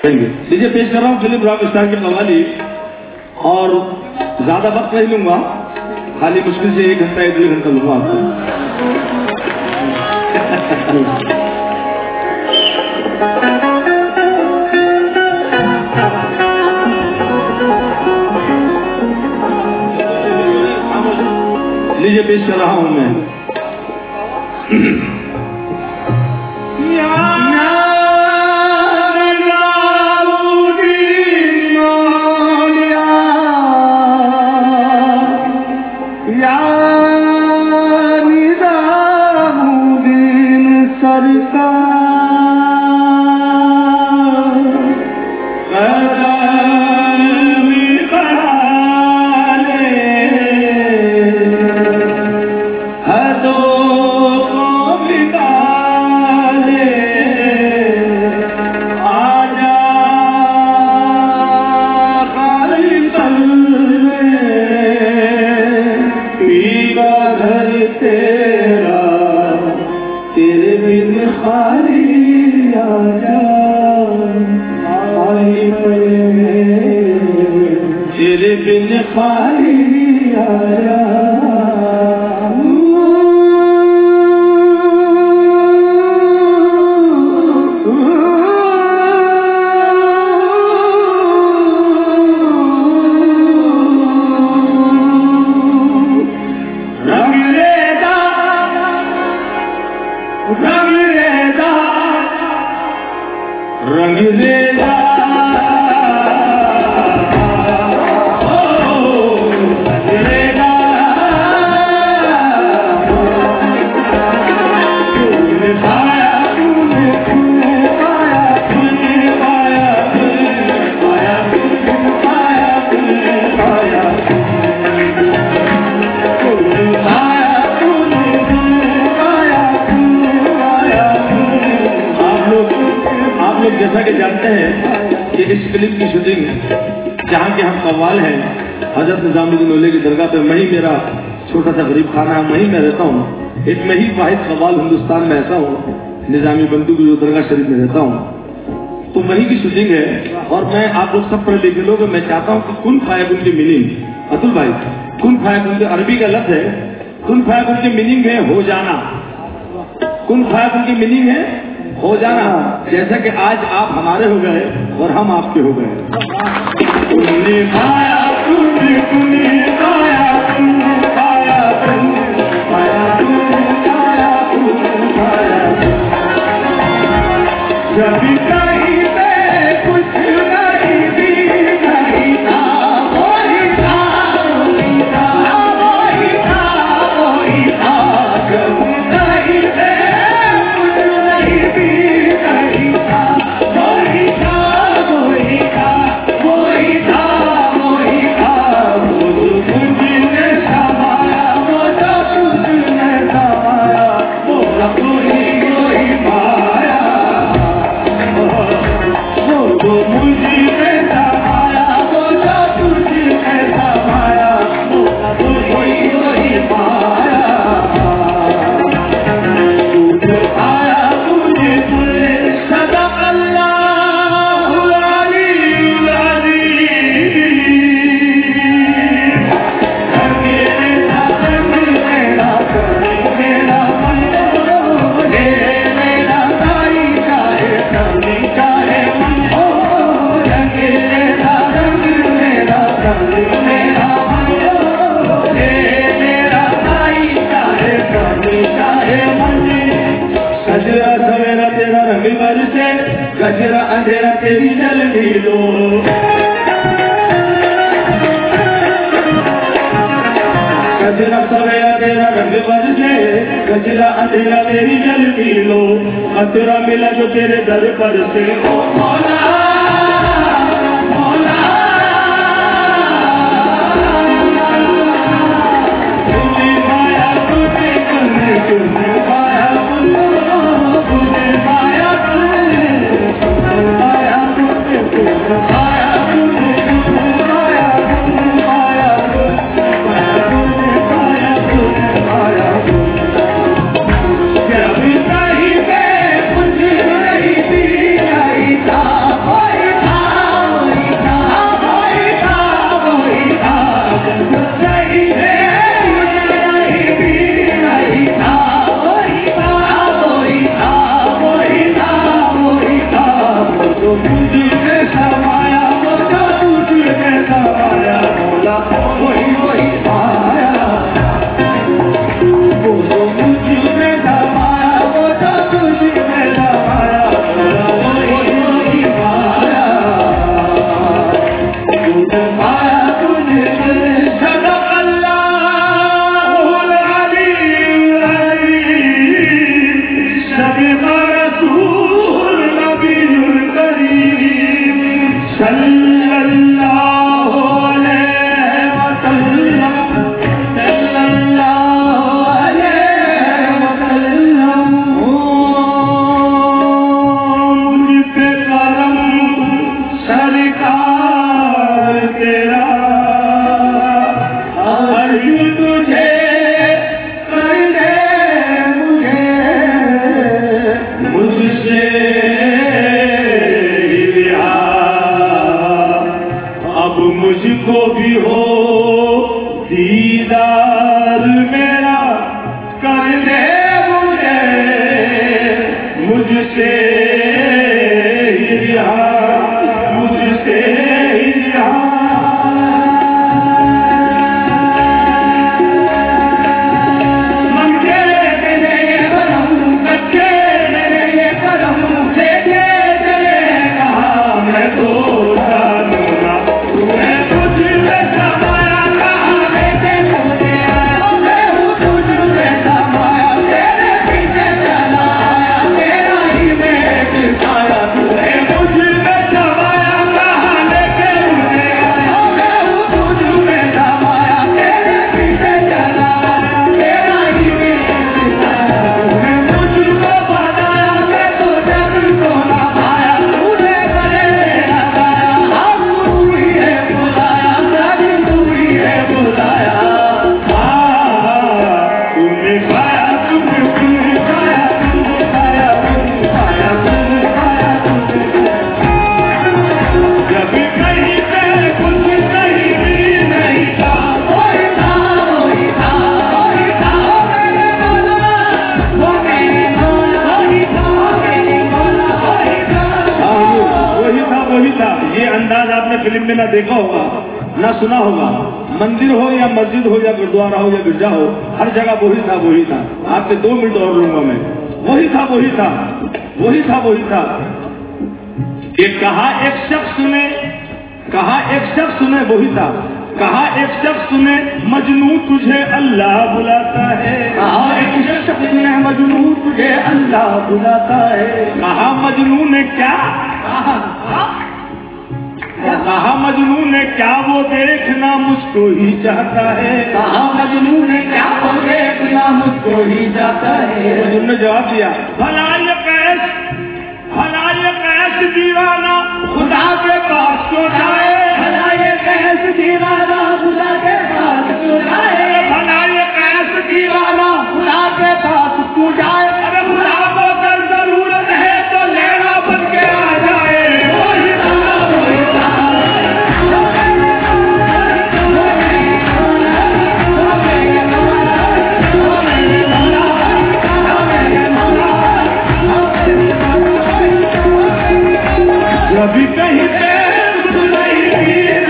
लीजिए पेश कर रहा हूँ फिल्म रॉक स्टार की कव्वाली। और ज्यादा वक्त नहीं लूंगा, खाली मुश्किल से 1 घंटा 1-1.5 घंटा लूंगा आपको। लीजिए पेश कर रहा हूं मैं। जैसा कि जानते हैं कि इस फिल्म की शूटिंग जहाँ के हम कव्वाल हैं हजरत निजामुद्दीन औलिया की दरगाह पे, वहीं मेरा छोटा सा गरीब खाना है, वहीं मैं रहता हूँ। एक मैं ही वाहिद कव्वाल हिंदुस्तान में ऐसा हूँ, निजामी बंधु की जो दरगाह शरीफ में रहता हूँ, तो वहीं की शूटिंग है। और मैं आप लोग सब पढ़े लिखे लोग, मैं चाहता हूँ कि कुन फायकुन की मीनिंग, अतुल भाई, कुन फायकुन की अरबी का लफ्ज है, कुन फायकुन की मीनिंग है हो जाना। कुन फायकुन की मीनिंग है हो जाना। जैसा कि आज आप हमारे हो गए और हम आपके हो गए। गजरा अंधेरा तेरी जल्दी लो, गजरा सवेरा तेरा रंग बरसे, गजरा अंधेरा तेरी जल्दी लो, खतरा मिला जो तेरे दर पर से। ओ मौला कुछ नहीं था सल्लल्लाहु अलैहि वसल्लम, सल्लल्लाहु अलैहि वसल्लम। मुझ पे करम सरकार तेरा, अर्ज तुझे कर दे मुझे, मुझसे अब मुझको भी हो दीदार मेरा, कर दे मुझे, मुझसे मुझसे मंगे तेरे करम, कच्चे मेरे करम, लेके चले कहा मैं तो जानू ना, मैं तुझ में समाया कहा लेके मुझे, मैं हूँ तुझ में समाया, तेरे पीछे चला आया, तेरा ही वेट खाया, तूने मुझ में समाया कहा लेके मुझे, मैं हूँ तुझ में समाया, तेरे पीछे चला आया, तेरा ही वेट खाया, तूने मुझको बनाया, मैं तो जग को ना पाया, तूने गले लगाया, हम तू ही है बुलाया, जग तू ही है बुलाया। तूने पाया, तूने पाया, तूने पाया, तूने पाया, तूने पाया, तूने जब कहीं पे कुछ कहीं भी नहीं था, वही था, वही था, वही था, मेरे मौला, वो मेरे मौला, वही था, मेरे मौला, वही था, वही था। ये अंदाज आपने फिल्म में ना देखा होगा, ना सुना होगा। मंदिर हो या मस्जिद हो या गुरुद्वारा हो या गिरजा हो, हर जगह वही था, वही था। आपसे 2 मिनट और लूंगा मैं। वही था, वही था, वही था, वही था। ये कहा एक शख्स ने, कहा एक शख्स ने, वही था। कहा एक शख्स ने मजनू तुझे अल्लाह बुलाता है, कहा एक शख्स ने मजनू तुझे अल्लाह बुलाता है। कहा मजनू ने क्या कहा मजनू ने क्या वो देखना मुझको ही चाहता है, कहा मजनू ने क्या वो देखना मुझको ही चाहता है। मजनू ने जवाब दिया, भला ये कैस दीवाना खुदा के पास क्यों जाए, भला ये कैस दीवाना खुदा के पास क्यों जाए, भला ये कैस दीवाना खुदा के पास क्यों जाए, अरे खुदा को अगर जरूरत है तो लेना बन के आ जाए। वही था, वही था, कभी कहीं पे नहीं